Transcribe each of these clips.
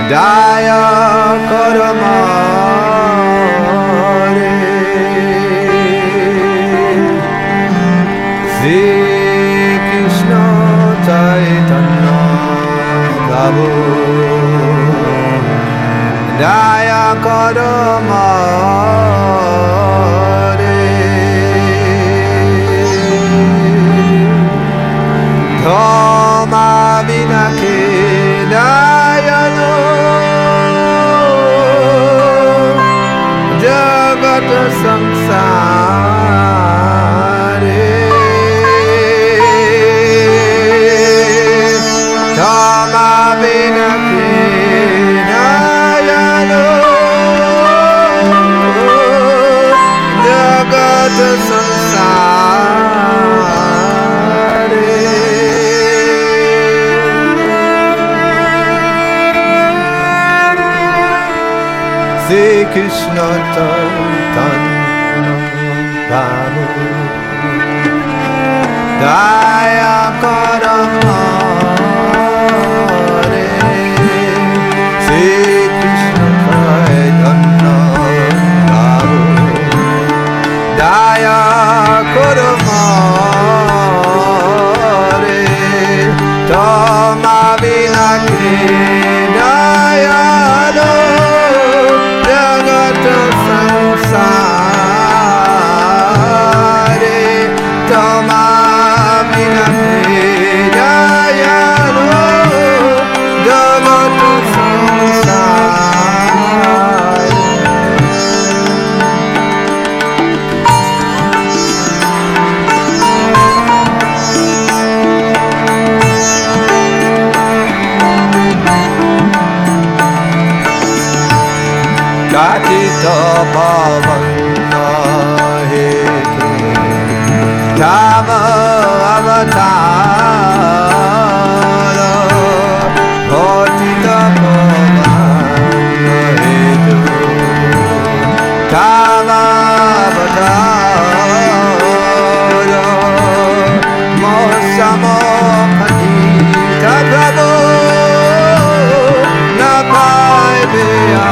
Daya Karamare Sri Krishna Chaitanya Prabhu Daya Karamare Thoma Vinake Dayano Jagat Samsare Thoma Vinake Dayano Jagat Samsare Sri Krishna Chaitanya Prabhu Daya Karamare Sri Krishna Chaitanya Prabhu Daya Karamare Thoma Vinake Dayano Jagat Samsare Thoma Vinake Dayano Jagat Samsare Katita Bhavana Hetu Dhamma Avatara Bhatita Bhavana Hetu Dhamma Avatara Mohsamo Patita Prabhu Napai Beya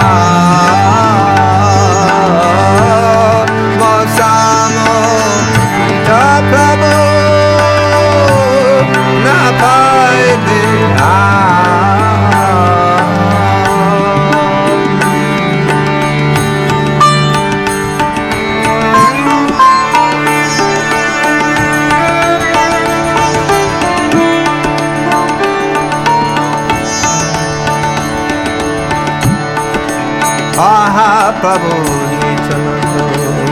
Prabhu Nityananda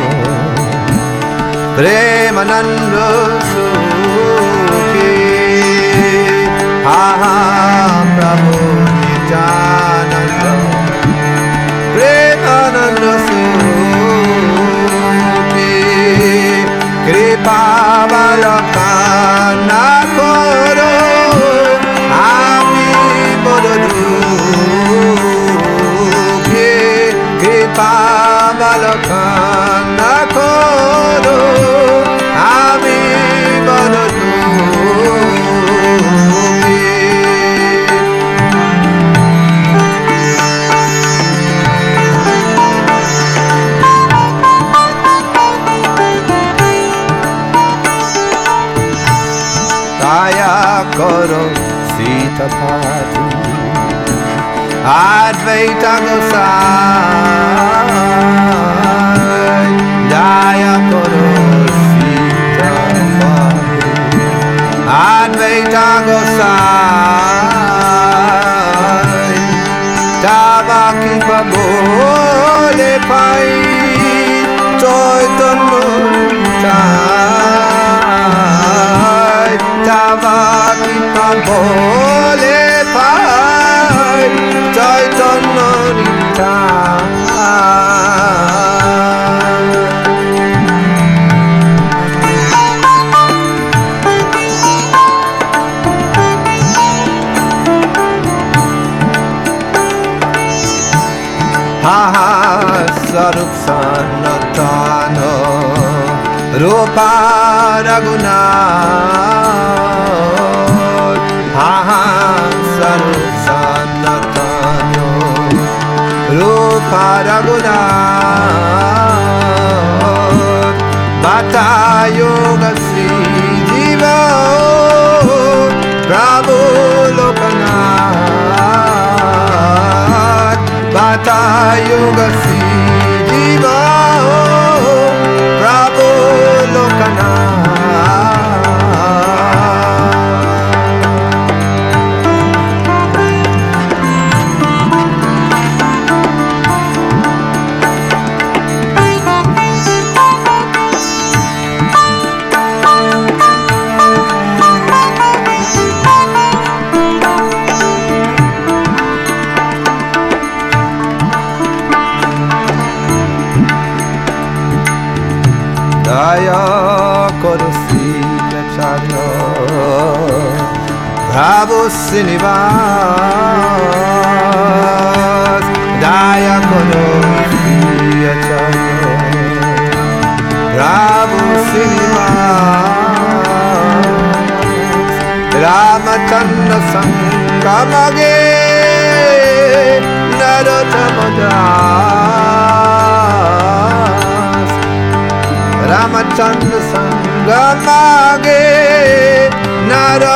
Premananda Sukhi Prabhu Nityananda Premananda Sukhi Kripa Balakana Koro Ami Bododu Balakana Koro Ami Balakana Daya Koro Sita Pati Advaita Gosai Daya Koro Sita Pati Advaita Gosai Tava Kipa Bole Pai Chaitanya Chai Tava Kipa Bole Pai Chaitanya Sarup Sanatana Rupa Raghunath Sarup Sanatana Paragunath Bata Yoga Sri Jiva Prabhu Lokanath Bata Yoga Sri Jiva Prabhu Lokanath Daya Koro Sri Acharya Prabhu Srinivas Daya Koro Sri Acharya Prabhu Srinivas Ramachandra Sangamage Narottama Das Ramachandra Sangamage Nara